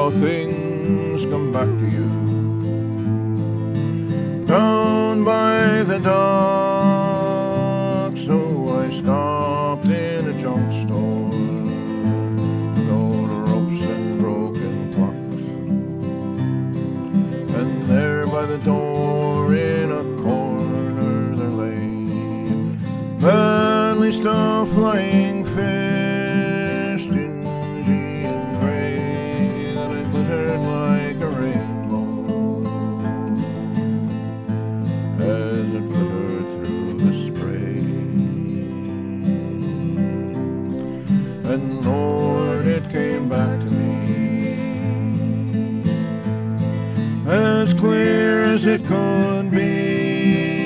how things come back to you. Down by the dock, so I stopped in a junk store with old ropes and broken clocks. And there by the door in a corner there lay badly stuffed flying fish, dingy and grey, that it glittered like a rainbow as it fluttered through the spray. And Lord, it came back to me as clear as it could be.